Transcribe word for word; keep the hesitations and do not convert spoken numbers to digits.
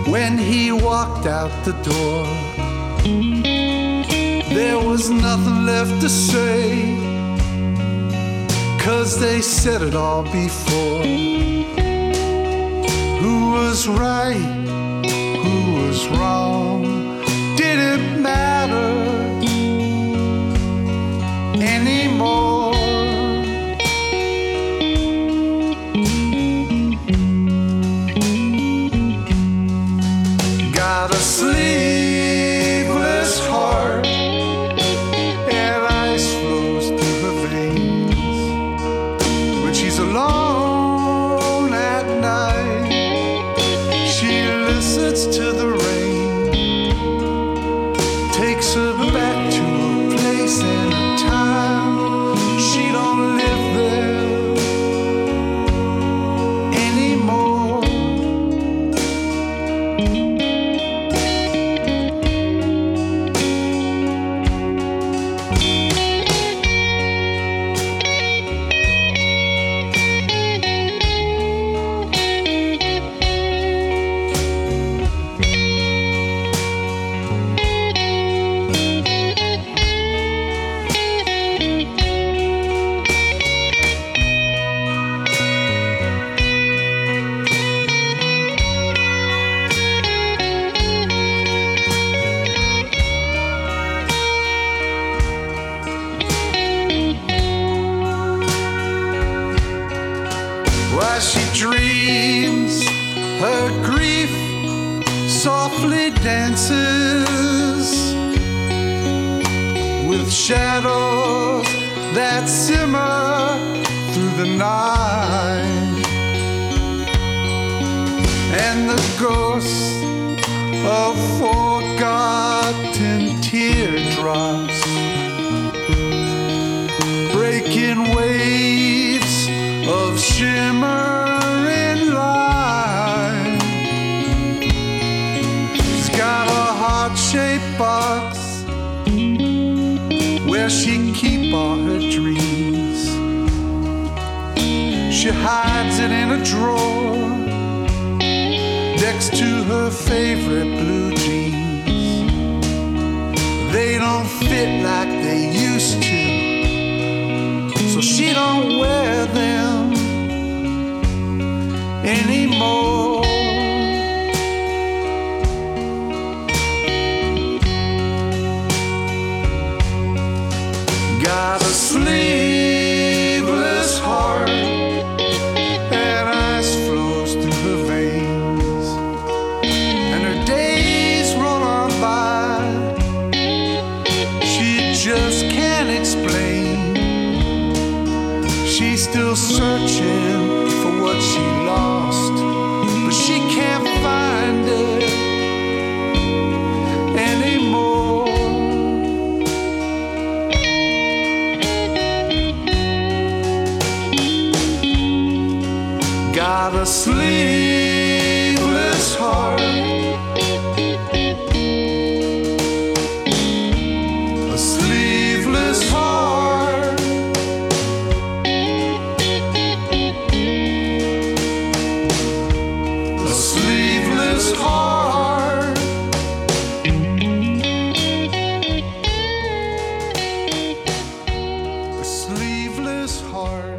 when he walked out the door. There was nothing left to say, 'cause they said it all before. Who was right? Who was wrong? Did it matter anymore? Got a sleepless heart, and ice flows through her veins. When she's alone at night, she listens to the rain, takes her back to a place and a time she don't live there anymore. While she dreams, her grief softly dances with shadows that simmer through the night, and the ghosts of forgotten teardrops breaking waves of shimmering light. She's got a heart-shaped box where she keep all her dreams. She hides it in a drawer next to her favorite blue jeans. They don't fit like they used to, so she don't wear them anymore. Got a sleepless heart, and ice flows through her veins, and her days run on by. She just can't explain. She's still searching for what she lost, but she can't find it anymore. Got a sleepless heart, a sleepless heart. A sleepless heart. A sleepless heart.